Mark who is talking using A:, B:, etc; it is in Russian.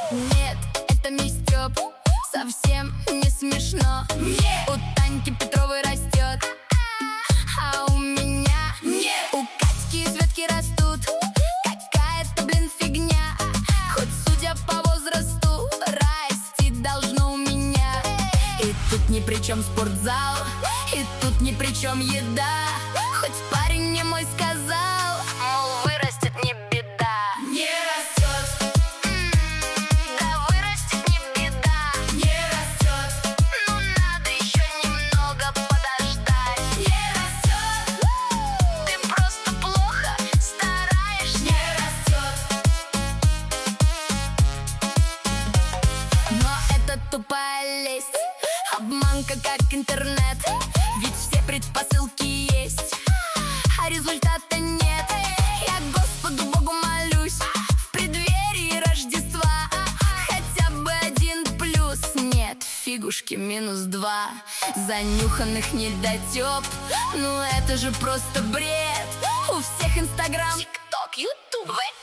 A: Нет, это не Стёп, совсем не смешно. Нет. У Таньки Петровой растет, а у меня нет. У Катьки из ветки растут, какая-то, блин, фигня. Хоть судя по возрасту, расти должно у меня. И тут ни при чем спортзал, и тут ни при чем еда. Хоть парень не мой сказал, мол, вырастет не беда.
B: Не растет,
A: да вырастет не беда.
B: не растет,
A: Ну надо еще немного подождать.
B: не растет,
A: Ты просто плохо стараешься.
B: не растет.
A: Но это тупая лесть, обманка как интернет. Ведь все предпосылки есть, а результата нет. Я Господу Богу молюсь в преддверии Рождества. Хотя бы один плюс, нет, фигушки -2. Занюханных недотёп, ну это же просто бред. У всех Инстаграм, ТикТок, Ютуб.